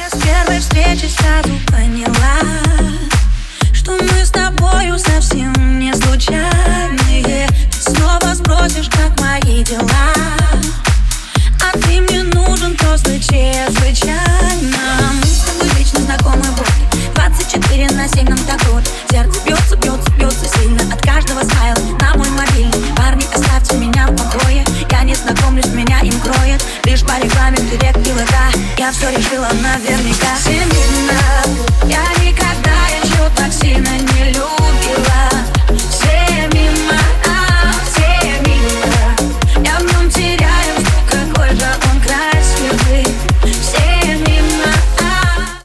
Я с первой встречи сразу поняла, что мы с тобою совсем не случайные. Ты снова спросишь, как мои дела, а ты мне нужен просто чрезвычайно. Мы с тобой лично знакомы вот 24/7 нам так вот. Сердце бьется, бьется, бьется сильно от каждого смайла на мой мобильный. Парни, оставьте меня в покое, я не знакомлюсь, меня им кроет лишь по рекламе в директ и ВК. Я все решила, наверное.